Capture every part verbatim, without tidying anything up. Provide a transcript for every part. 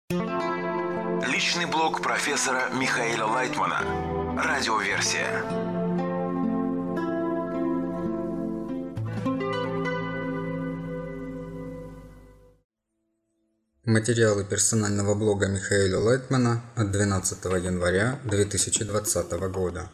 Личный блог профессора Михаила Лайтмана. Радиоверсия. Материалы персонального блога Михаила Лайтмана от двенадцатого января две тысячи двадцатого года.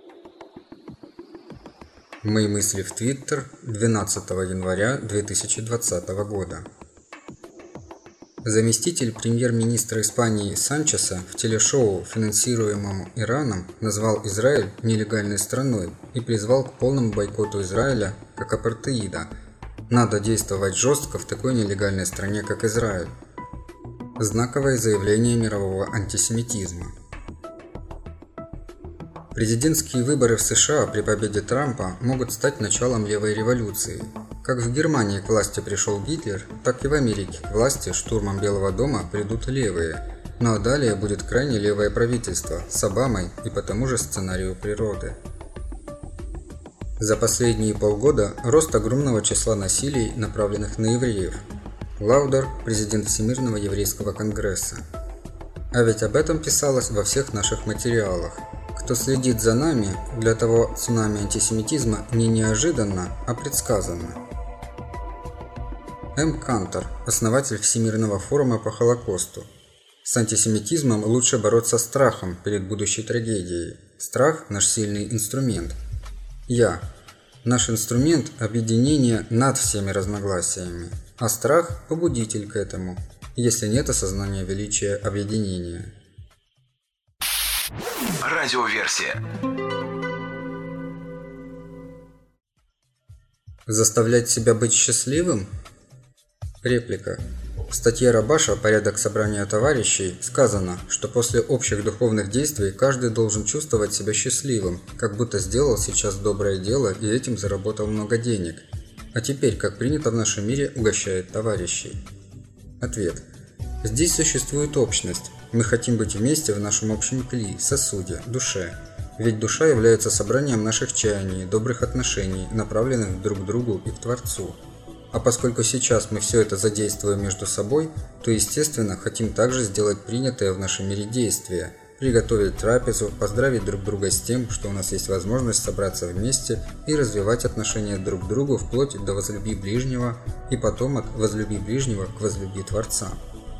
Мои мысли в Твиттер двенадцатого января две тысячи двадцатого года. Заместитель премьер-министра Испании Санчеса в телешоу, финансируемом Ираном, назвал Израиль нелегальной страной и призвал к полному бойкоту Израиля как апартеида. Надо действовать жестко в такой нелегальной стране, как Израиль. Знаковое заявление мирового антисемитизма. Президентские выборы в США при победе Трампа могут стать началом левой революции. Как в Германии к власти пришел Гитлер, так и в Америке к власти штурмом Белого дома придут левые. Ну а далее будет крайне левое правительство с Обамой и по тому же сценарию природы. За последние полгода рост огромного числа насилий, направленных на евреев. Лаудер, президент Всемирного еврейского конгресса. А ведь об этом писалось во всех наших материалах. Кто следит за нами, для того цунами антисемитизма не неожиданно, а предсказанно. М. Кантор, основатель Всемирного форума по Холокосту. С антисемитизмом лучше бороться страхом перед будущей трагедией. Страх – наш сильный инструмент. Я. Наш инструмент – объединение над всеми разногласиями, а страх – побудитель к этому, если нет осознания величия объединения. Радиоверсия. Заставлять себя быть счастливым? Реплика. В статье Рабаша «Порядок собрания товарищей» сказано, что после общих духовных действий каждый должен чувствовать себя счастливым, как будто сделал сейчас доброе дело и этим заработал много денег. А теперь, как принято в нашем мире, угощает товарищей. Ответ. Здесь существует общность. Мы хотим быть вместе в нашем общем кли, сосуде, душе. Ведь душа является собранием наших чаяний, добрых отношений, направленных друг к другу и к Творцу. А поскольку сейчас мы все это задействуем между собой, то, естественно, хотим также сделать принятое в нашем мире действие, приготовить трапезу, поздравить друг друга с тем, что у нас есть возможность собраться вместе и развивать отношения друг к другу вплоть до возлюби ближнего и потом от возлюби ближнего к возлюби Творца.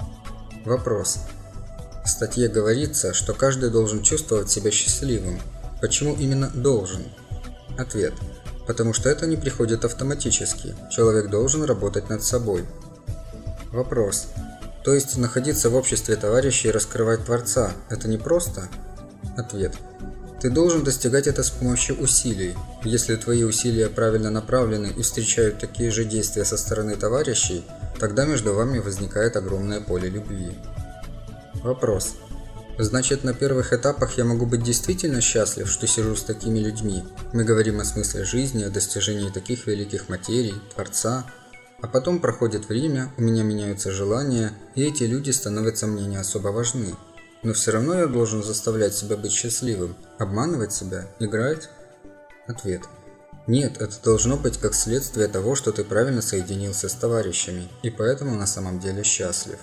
Вопрос. В статье говорится, что каждый должен чувствовать себя счастливым. Почему именно должен? Ответ. Потому что это не приходит автоматически. Человек должен работать над собой. Вопрос. То есть находиться в обществе товарищей и раскрывать Творца – это не просто? Ответ. Ты должен достигать это с помощью усилий. Если твои усилия правильно направлены и встречают такие же действия со стороны товарищей, тогда между вами возникает огромное поле любви. Вопрос. Значит, на первых этапах я могу быть действительно счастлив, что сижу с такими людьми. Мы говорим о смысле жизни, о достижении таких великих материй, Творца. А потом проходит время, у меня меняются желания, и эти люди становятся мне не особо важны. Но все равно я должен заставлять себя быть счастливым, обманывать себя, играть? Ответ. Нет, это должно быть как следствие того, что ты правильно соединился с товарищами, и поэтому на самом деле счастлив.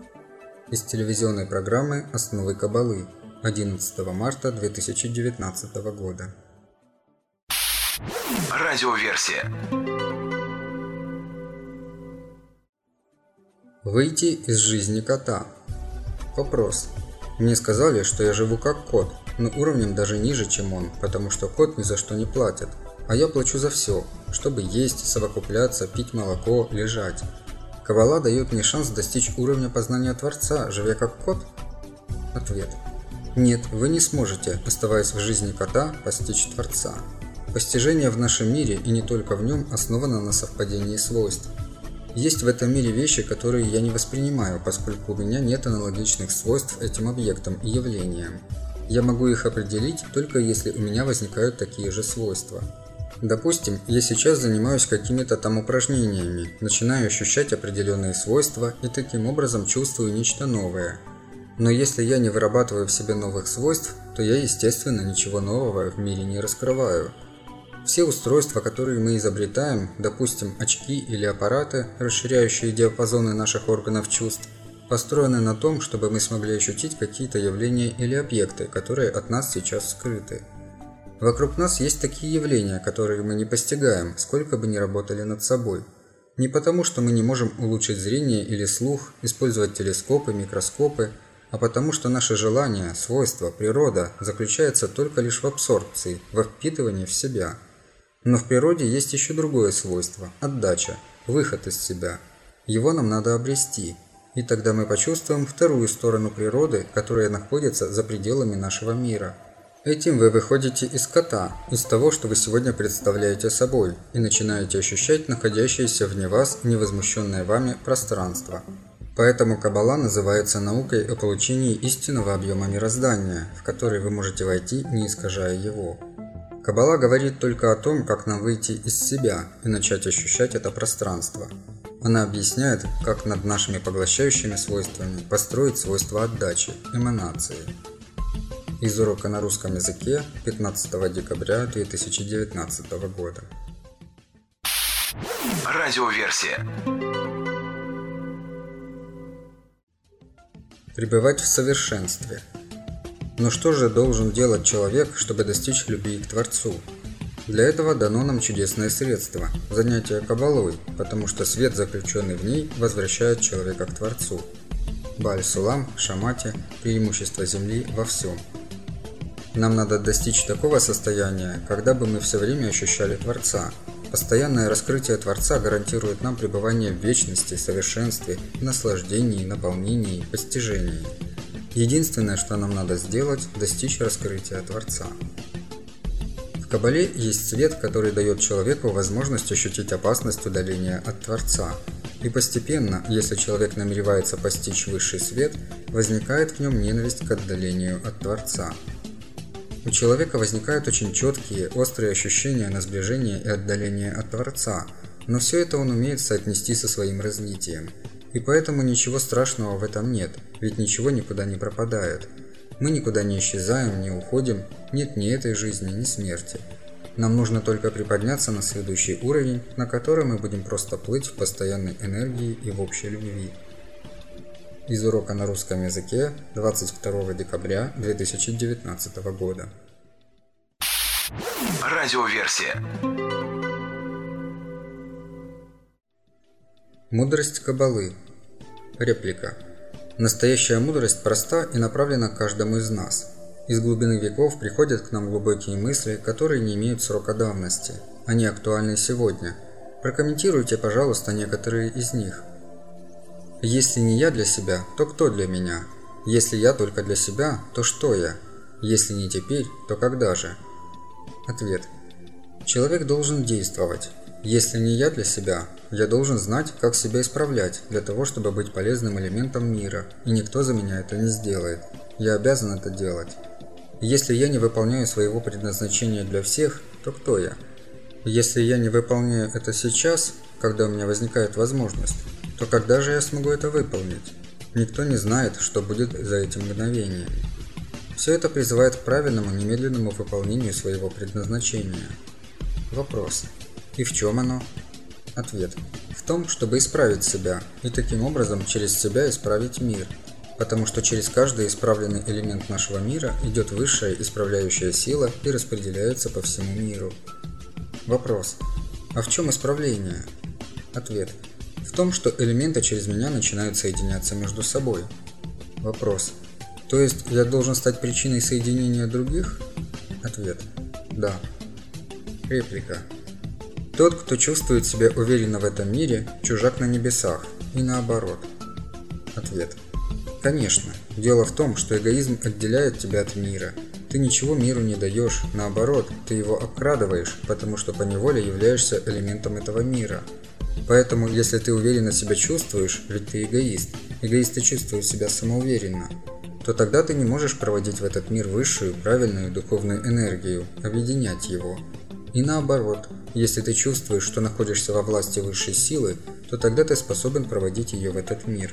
Из телевизионной программы «Основы Каббалы» одиннадцатого марта две тысячи девятнадцатого года. Радиоверсия. Выйти из жизни кота. Вопрос. Мне сказали, что я живу как кот, но уровнем даже ниже, чем он, потому что кот ни за что не платит, а я плачу за все, чтобы есть, совокупляться, пить молоко, лежать. Каббала дает мне шанс достичь уровня познания Творца, живя как кот? Ответ. Нет, вы не сможете, оставаясь в жизни кота, постичь Творца. Постижение в нашем мире, и не только в нем, основано на совпадении свойств. Есть в этом мире вещи, которые я не воспринимаю, поскольку у меня нет аналогичных свойств этим объектам и явлениям. Я могу их определить, только если у меня возникают такие же свойства. Допустим, я сейчас занимаюсь какими-то там упражнениями, начинаю ощущать определенные свойства и таким образом чувствую нечто новое. Но если я не вырабатываю в себе новых свойств, то я, естественно, ничего нового в мире не раскрываю. Все устройства, которые мы изобретаем, допустим, очки или аппараты, расширяющие диапазоны наших органов чувств, построены на том, чтобы мы смогли ощутить какие-то явления или объекты, которые от нас сейчас скрыты. Вокруг нас есть такие явления, которые мы не постигаем, сколько бы ни работали над собой. Не потому, что мы не можем улучшить зрение или слух, использовать телескопы, микроскопы, а потому, что наше желание, свойство, природа заключается только лишь в абсорбции, в впитывании в себя. Но в природе есть еще другое свойство – отдача, выход из себя. Его нам надо обрести, и тогда мы почувствуем вторую сторону природы, которая находится за пределами нашего мира. Этим вы выходите из кота, из того, что вы сегодня представляете собой, и начинаете ощущать находящееся вне вас невозмущенное вами пространство. Поэтому Каббала называется наукой о получении истинного объема мироздания, в который вы можете войти, не искажая его. Каббала говорит только о том, как нам выйти из себя и начать ощущать это пространство. Она объясняет, как над нашими поглощающими свойствами построить свойства отдачи, эманации. Из урока на русском языке пятнадцатого декабря две тысячи девятнадцатого года. Радиоверсия. Пребывать в совершенстве. Но что же должен делать человек, чтобы достичь любви к Творцу? Для этого дано нам чудесное средство – занятие Каббалой, потому что свет, заключенный в ней, возвращает человека к Творцу. Бааль-Сулам, Шамати – преимущество Земли во всем. Нам надо достичь такого состояния, когда бы мы все время ощущали Творца. Постоянное раскрытие Творца гарантирует нам пребывание в вечности, совершенстве, наслаждении, наполнении, постижении. Единственное, что нам надо сделать – достичь раскрытия Творца. В Каббале есть свет, который дает человеку возможность ощутить опасность удаления от Творца. И постепенно, если человек намеревается постичь высший свет, возникает в нем ненависть к отдалению от Творца. У человека возникают очень четкие, острые ощущения на сближение и отдаление от Творца, но все это он умеет соотнести со своим развитием. И поэтому ничего страшного в этом нет, ведь ничего никуда не пропадает. Мы никуда не исчезаем, не уходим, нет ни этой жизни, ни смерти. Нам нужно только приподняться на следующий уровень, на котором мы будем просто плыть в постоянной энергии и в общей любви. Из урока на русском языке двадцать второго декабря две тысячи девятнадцатого года. Радиоверсия. Мудрость Каббалы. Реплика. Настоящая мудрость проста и направлена к каждому из нас. Из глубины веков приходят к нам глубокие мысли, которые не имеют срока давности. Они актуальны сегодня. Прокомментируйте, пожалуйста, некоторые из них. Если не я для себя, то кто для меня? Если я только для себя, то что я? Если не теперь, то когда же? Ответ. Человек должен действовать. Если не я для себя, я должен знать, как себя исправлять, для того, чтобы быть полезным элементом мира, и никто за меня это не сделает. Я обязан это делать. Если я не выполняю своего предназначения для всех, то кто я? Если я не выполняю это сейчас, когда у меня возникает возможность, то когда же я смогу это выполнить? Никто не знает, что будет за этим мгновением. Все это призывает к правильному немедленному выполнению своего предназначения. Вопрос. И в чем оно? Ответ. В том, чтобы исправить себя, и таким образом через себя исправить мир. Потому что через каждый исправленный элемент нашего мира идет высшая исправляющая сила и распределяется по всему миру. Вопрос. А в чем исправление? Ответ. В том, что элементы через меня начинают соединяться между собой. Вопрос. То есть я должен стать причиной соединения других? Ответ. Да. Реплика. Тот, кто чувствует себя уверенно в этом мире, чужак на небесах, и наоборот. Ответ. Конечно. Дело в том, что эгоизм отделяет тебя от мира. Ты ничего миру не даешь, наоборот, ты его обкрадываешь, потому что поневоле являешься элементом этого мира. Поэтому, если ты уверенно себя чувствуешь, ведь ты эгоист, эгоисты чувствуют себя самоуверенно, то тогда ты не можешь проводить в этот мир высшую, правильную духовную энергию, объединять его. И наоборот, если ты чувствуешь, что находишься во власти высшей силы, то тогда ты способен проводить ее в этот мир.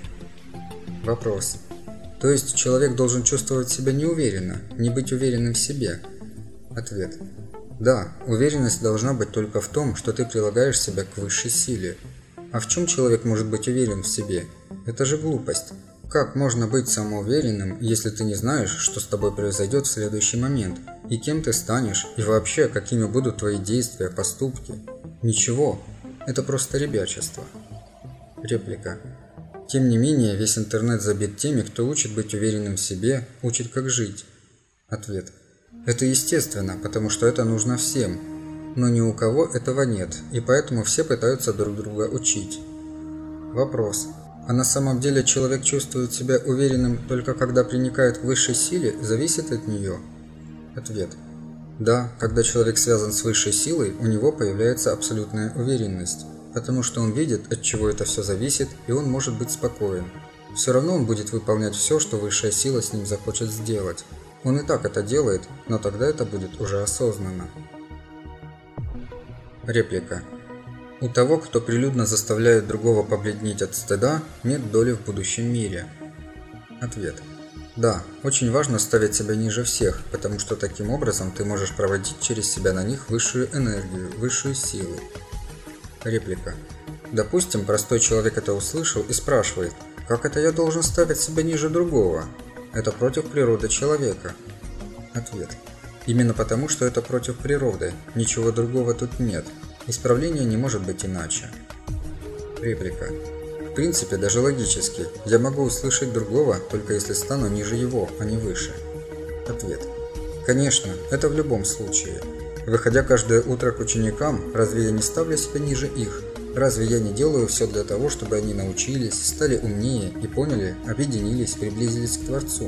Вопрос. То есть человек должен чувствовать себя неуверенно, не быть уверенным в себе? Ответ. Да, уверенность должна быть только в том, что ты прилагаешь себя к высшей силе. А в чем человек может быть уверен в себе? Это же глупость. Как можно быть самоуверенным, если ты не знаешь, что с тобой произойдет в следующий момент, и кем ты станешь, и вообще, какими будут твои действия, поступки? Ничего. Это просто ребячество. Реплика. Тем не менее, весь интернет забит теми, кто учит быть уверенным в себе, учит как жить. Ответ. Это естественно, потому что это нужно всем. Но ни у кого этого нет, и поэтому все пытаются друг друга учить. Вопрос. А на самом деле человек чувствует себя уверенным только когда приникает к высшей силе, зависит от нее? Ответ. Да, когда человек связан с высшей силой, у него появляется абсолютная уверенность, потому что он видит, от чего это все зависит, и он может быть спокоен. Все равно он будет выполнять все, что высшая сила с ним захочет сделать. Он и так это делает, но тогда это будет уже осознанно. Реплика. У того, кто прилюдно заставляет другого побледнеть от стыда, нет доли в будущем мире. Ответ. Да, очень важно ставить себя ниже всех, потому что таким образом ты можешь проводить через себя на них высшую энергию, высшую силу. Реплика. Допустим, простой человек это услышал и спрашивает, как это я должен ставить себя ниже другого? Это против природы человека. Ответ. Именно потому, что это против природы, ничего другого тут нет. Исправление не может быть иначе. Реплика. В принципе, даже логически, я могу услышать другого, только если стану ниже его, а не выше. Ответ. Конечно, это в любом случае. Выходя каждое утро к ученикам, разве я не ставлю себя ниже их? Разве я не делаю все для того, чтобы они научились, стали умнее и поняли, объединились, приблизились к Творцу?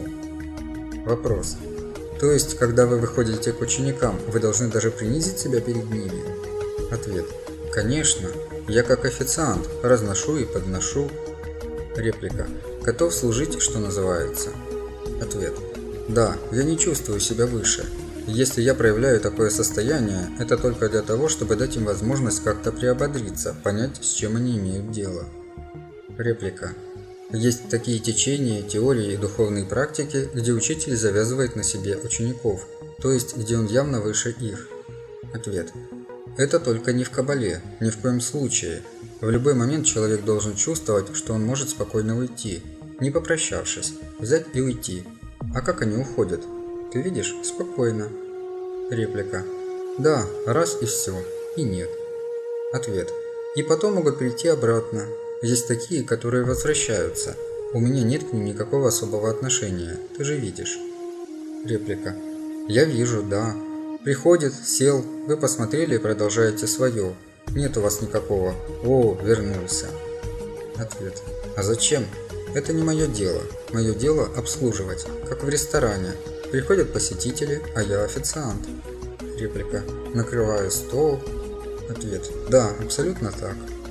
Вопрос. То есть, когда вы выходите к ученикам, вы должны даже принизить себя перед ними? Ответ. Конечно. Я как официант разношу и подношу. Реплика. Готов служить, что называется. Ответ. Да, я не чувствую себя выше. Если я проявляю такое состояние, это только для того, чтобы дать им возможность как-то приободриться, понять, с чем они имеют дело. Реплика. Есть такие течения, теории и духовные практики, где учитель завязывает на себе учеников, то есть где он явно выше их. Ответ. Это только не в Кабале, ни в коем случае. В любой момент человек должен чувствовать, что он может спокойно уйти, не попрощавшись, взять и уйти. А как они уходят? Ты видишь? Спокойно. Реплика. Да, раз и все, и нет. Ответ. И потом могут прийти обратно. Есть такие, которые возвращаются. У меня нет к ним никакого особого отношения, ты же видишь. Реплика. Я вижу, да. Приходит, сел, вы посмотрели и продолжаете свое. Нет у вас никакого. О, вернулся. Ответ. А зачем? Это не мое дело. Мое дело обслуживать, как в ресторане. Приходят посетители, а я официант. Реплика. Накрываю стол. Ответ. Да, абсолютно так.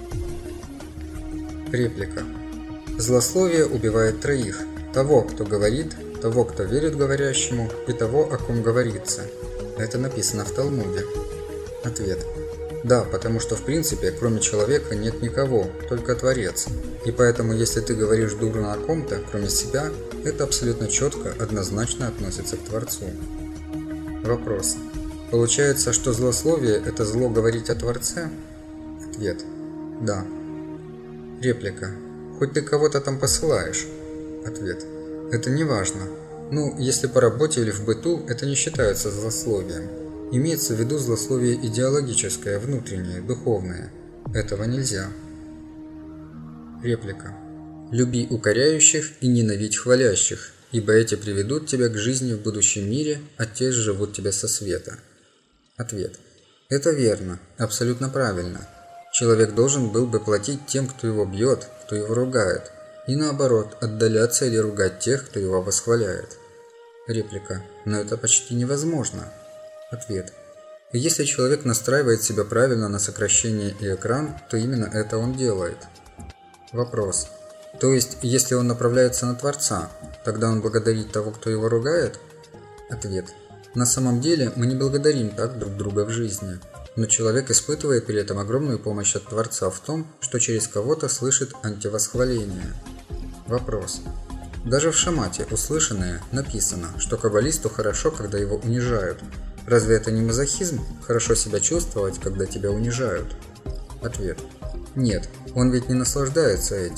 Реплика. Злословие убивает троих. Того, кто говорит, того, кто верит говорящему, и того, о ком говорится. Это написано в Талмуде. Ответ. Да, потому что в принципе, кроме человека нет никого, только Творец. И поэтому, если ты говоришь дурно о ком-то, кроме себя, это абсолютно четко, однозначно относится к Творцу. Вопрос. Получается, что злословие – это зло говорить о Творце? Ответ. Да. Реплика. Хоть ты кого-то там посылаешь? Ответ. Это не важно. Ну, если по работе или в быту, это не считается злословием. Имеется в виду злословие идеологическое, внутреннее, духовное. Этого нельзя. Реплика. Люби укоряющих и ненавидь хвалящих, ибо эти приведут тебя к жизни в будущем мире, а те живут тебя со света. Ответ. Это верно, абсолютно правильно. Человек должен был бы платить тем, кто его бьет, кто его ругает, и наоборот, отдаляться или ругать тех, кто его восхваляет. Реплика. Но это почти невозможно. Ответ. Если человек настраивает себя правильно на сокращение и экран, то именно это он делает. Вопрос. То есть, если он направляется на Творца, тогда он благодарит того, кто его ругает? Ответ. На самом деле, мы не благодарим так друг друга в жизни. Но человек испытывает при этом огромную помощь от Творца в том, что через кого-то слышит антивосхваление. Вопрос. Даже в Шамате услышанное написано, что каббалисту хорошо, когда его унижают. Разве это не мазохизм? Хорошо себя чувствовать, когда тебя унижают? Ответ. Нет, он ведь не наслаждается этим.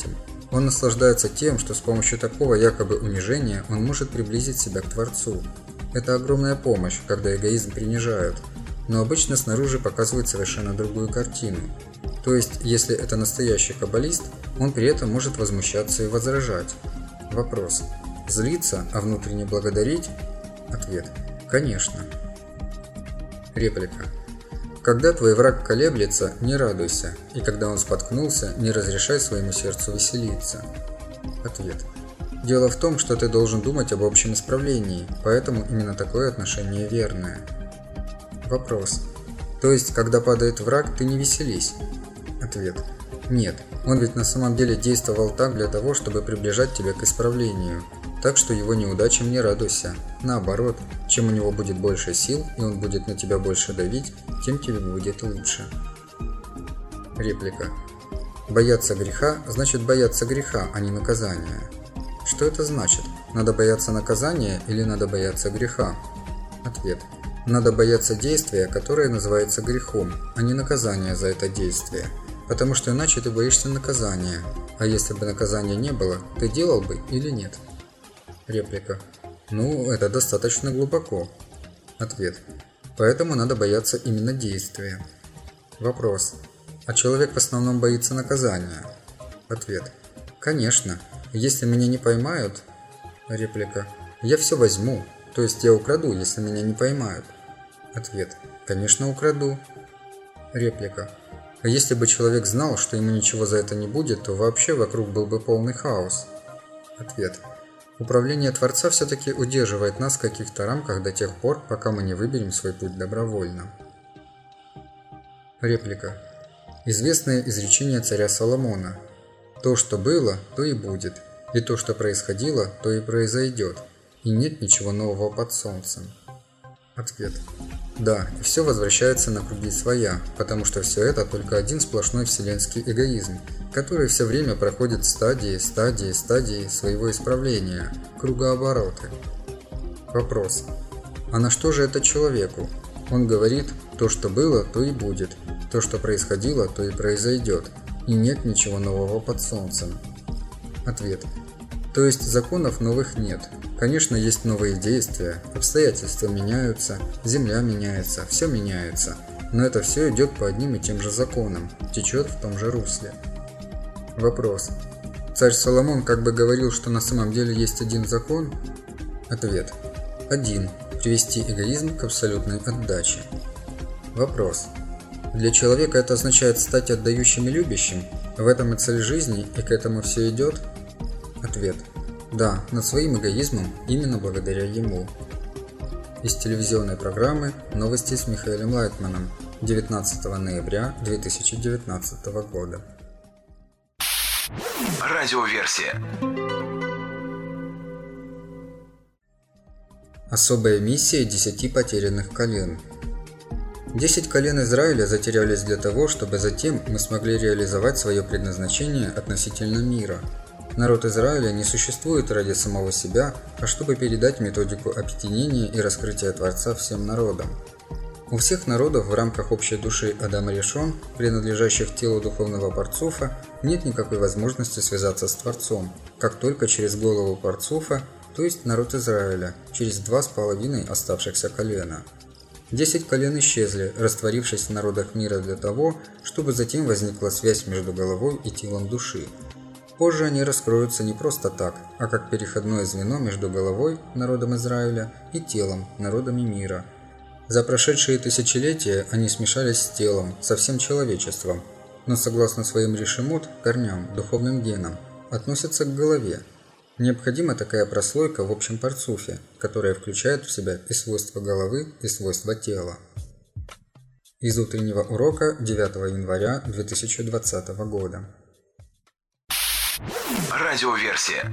Он наслаждается тем, что с помощью такого якобы унижения он может приблизить себя к Творцу. Это огромная помощь, когда эгоизм принижают, но обычно снаружи показывает совершенно другую картину. То есть, если это настоящий каббалист, он при этом может возмущаться и возражать. Вопрос. Злиться, а внутренне благодарить? Ответ. Конечно. Реплика. Когда твой враг колеблется, не радуйся, и когда он споткнулся, не разрешай своему сердцу веселиться. Ответ. Дело в том, что ты должен думать об общем исправлении, поэтому именно такое отношение верное. Вопрос. То есть, когда падает враг, ты не веселись? Ответ. Нет, он ведь на самом деле действовал так для того, чтобы приближать тебя к исправлению. Так что его неудачам не радуйся. Наоборот, чем у него будет больше сил, и он будет на тебя больше давить, тем тебе будет лучше. Реплика. Бояться греха значит бояться греха, а не наказания. Что это значит? Надо бояться наказания или надо бояться греха? Ответ. Надо бояться действия, которое называется грехом, а не наказания за это действие. Потому что иначе ты боишься наказания. А если бы наказания не было, ты делал бы или нет? Реплика. Ну, это достаточно глубоко. Ответ. Поэтому надо бояться именно действия. Вопрос. А человек в основном боится наказания? Ответ. Конечно. Если меня не поймают... Реплика. Я все возьму. То есть я украду, если меня не поймают. Ответ. Конечно, украду. Реплика. А если бы человек знал, что ему ничего за это не будет, то вообще вокруг был бы полный хаос. Ответ. Управление Творца все-таки удерживает нас в каких-то рамках до тех пор, пока мы не выберем свой путь добровольно. Реплика. Известное изречение царя Соломона. То, что было, то и будет, и то, что происходило, то и произойдет, и нет ничего нового под солнцем. Ответ. Да, и все возвращается на круги своя, потому что все это только один сплошной вселенский эгоизм, который все время проходит стадии, стадии, стадии своего исправления, кругообороты. Вопрос. А на что же это человеку? Он говорит, то, что было, то и будет, то, что происходило, то и произойдет, и нет ничего нового под солнцем. Ответ. То есть законов новых нет. Конечно, есть новые действия, обстоятельства меняются, земля меняется, все меняется, но это все идет по одним и тем же законам, течет в том же русле. Вопрос. Царь Соломон как бы говорил, что на самом деле есть один закон? Ответ. Один. Привести эгоизм к абсолютной отдаче. Вопрос. Для человека это означает стать отдающим и любящим? В этом и цель жизни, и к этому все идет? Ответ. Да, над своим эгоизмом именно благодаря ему. Из телевизионной программы «Новости с Михаилом Лайтманом» девятнадцатого ноября две тысячи девятнадцатого года. Радиоверсия. Особая миссия десяти потерянных колен. Десять колен Израиля затерялись для того, чтобы затем мы смогли реализовать свое предназначение относительно мира. Народ Израиля не существует ради самого себя, а чтобы передать методику объединения и раскрытия Творца всем народам. У всех народов в рамках общей души Адам Ришон, принадлежащих телу духовного Парцуфа, нет никакой возможности связаться с Творцом, как только через голову Парцуфа, то есть народ Израиля, через два с половиной оставшихся колена. Десять колен исчезли, растворившись в народах мира для того, чтобы затем возникла связь между головой и телом души. Позже они раскроются не просто так, а как переходное звено между головой, народом Израиля, и телом, народами мира. За прошедшие тысячелетия они смешались с телом, со всем человечеством, но согласно своим решемот, корням, духовным генам, относятся к голове. Необходима такая прослойка в общем парцуфе, которая включает в себя и свойства головы, и свойства тела. Из утреннего урока девятого января две тысячи двадцатого года. Радиоверсия.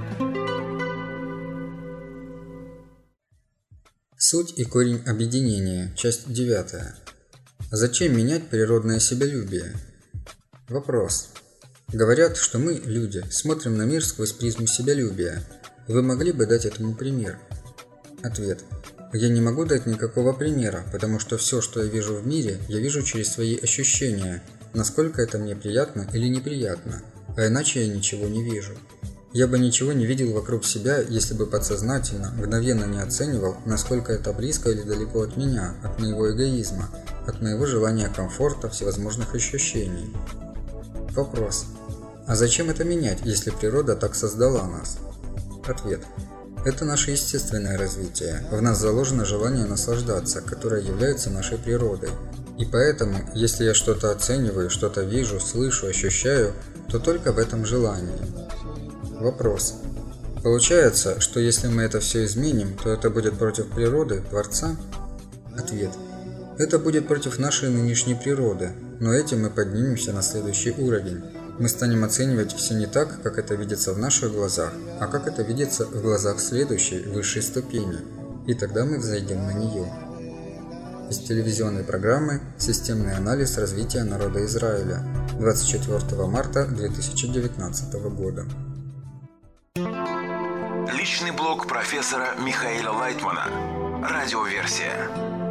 Суть и корень объединения. Часть девятая. Зачем менять природное себялюбие? Вопрос. Говорят, что мы, люди, смотрим на мир сквозь призму себялюбия. Вы могли бы дать этому пример? Ответ. Я не могу дать никакого примера, потому что все, что я вижу в мире, я вижу через свои ощущения, насколько это мне приятно или неприятно. а иначе я ничего не вижу. Я бы ничего не видел вокруг себя, если бы подсознательно, мгновенно не оценивал, насколько это близко или далеко от меня, от моего эгоизма, от моего желания комфорта, всевозможных ощущений. Вопрос. А зачем это менять, если природа так создала нас? Ответ. Это наше естественное развитие. В нас заложено желание наслаждаться, которое является нашей природой. И поэтому, если я что-то оцениваю, что-то вижу, слышу, ощущаю, то только в этом желании. Вопрос. Получается, что если мы это все изменим, то это будет против природы, Творца? Ответ. Это будет против нашей нынешней природы, но этим мы поднимемся на следующий уровень. Мы станем оценивать все не так, как это видится в наших глазах, а как это видится в глазах следующей, высшей ступени, и тогда мы взойдем на нее. Из телевизионной программы «Системный анализ развития народа Израиля» двадцать четвёртого марта две тысячи девятнадцатого года. Личный блог профессора Михаила Лайтмана. Радиоверсия.